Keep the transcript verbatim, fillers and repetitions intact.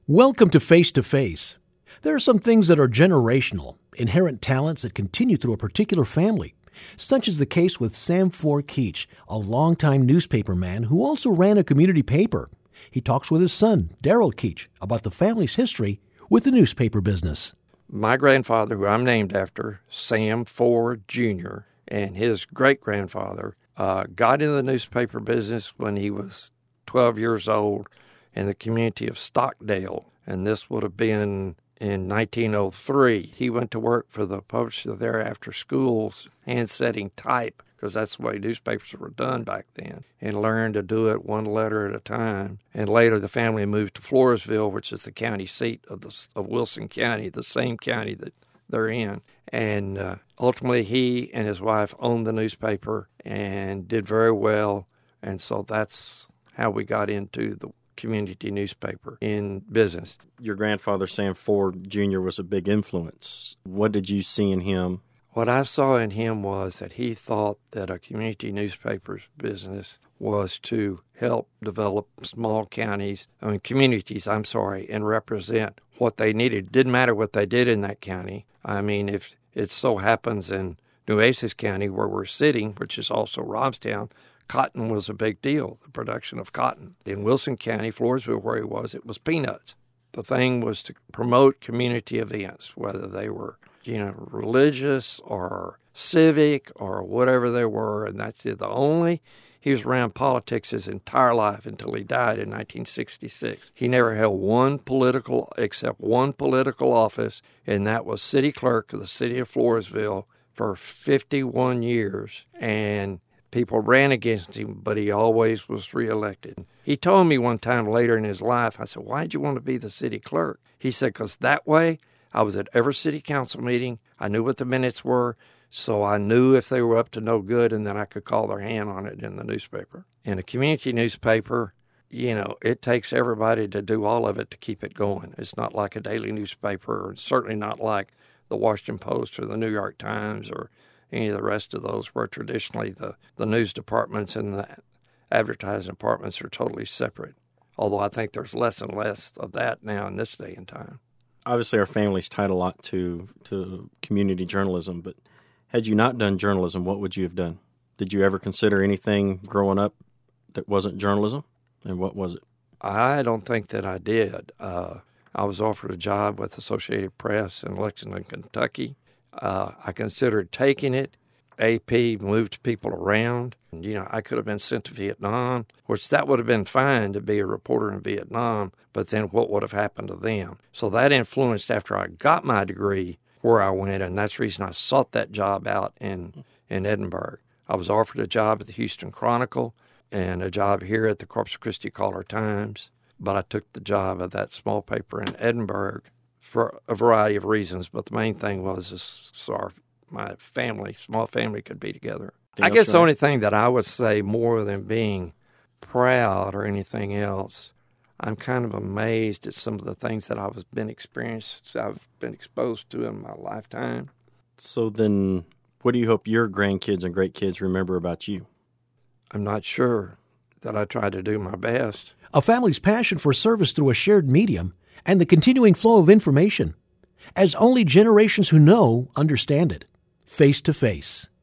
Welcome to Face to Face. There are some things that are generational, inherent talents that continue through a particular family. Such is the case with Sam Ford Keach, a longtime newspaper man who also ran a community paper. He talks with his son, Daryl Keach, about the family's history with the newspaper business. My grandfather, who I'm named after, Sam Ford Junior, and his great-grandfather uh, got into the newspaper business when he was twelve years old in the community of Stockdale, and this would have been in nineteen oh three. He went to work for the publisher there after schools, hand-setting type, because that's the way newspapers were done back then, and learned to do it one letter at a time. And later the family moved to Floresville, which is the county seat of, the, of Wilson County, the same county that they're in. And uh, ultimately he and his wife owned the newspaper and did very well, and so that's how we got into the community newspaper in business. Your grandfather, Sam Ford Junior, was a big influence. What did you see in him? What I saw in him was that he thought that a community newspaper's business was to help develop small counties, I mean communities, I'm sorry, and represent what they needed. Didn't matter what they did in that county. I mean, if it so happens in Nueces County, where we're sitting, which is also Robstown, cotton was a big deal, the production of cotton. In Wilson County, Floresville, where he was, it was peanuts. The thing was to promote community events, whether they were, you know, religious or civic or whatever they were, and that's it. The only, he was around politics his entire life until he died in nineteen sixty-six. He never held one political, except one political office, and that was city clerk of the city of Floresville for fifty-one years, and people ran against him, but he always was reelected. He told me one time later in his life, I said, why'd you want to be the city clerk? He said, because that way I was at every city council meeting. I knew what the minutes were, so I knew if they were up to no good, and then I could call their hand on it in the newspaper. In a community newspaper, you know, it takes everybody to do all of it to keep it going. It's not like a daily newspaper, or certainly not like the Washington Post or the New York Times or any of the rest of those, where traditionally the, the news departments and the advertising departments are totally separate, although I think there's less and less of that now in this day and time. Obviously, our family's tied a lot to, to community journalism, but had you not done journalism, what would you have done? Did you ever consider anything growing up that wasn't journalism, and what was it? I don't think that I did. Uh, I was offered a job with Associated Press in Lexington, Kentucky. Uh, I considered taking it. A P moved people around. You know, I could have been sent to Vietnam, which that would have been fine to be a reporter in Vietnam, but then what would have happened to them? So that influenced after I got my degree where I went, and that's the reason I sought that job out in, in Edinburgh. I was offered a job at the Houston Chronicle and a job here at the Corpus Christi Caller-Times, but I took the job at that small paper in Edinburgh for a variety of reasons, but the main thing was is so our, my family, small family, could be together. I guess the only thing that I would say, more than being proud or anything else, I'm kind of amazed at some of the things that I've been experienced, I've been exposed to in my lifetime. So then, what do you hope your grandkids and great-kids remember about you? I'm not sure, that I tried to do my best. A family's passion for service through a shared medium and the continuing flow of information, as only generations who know understand it. Face to Face.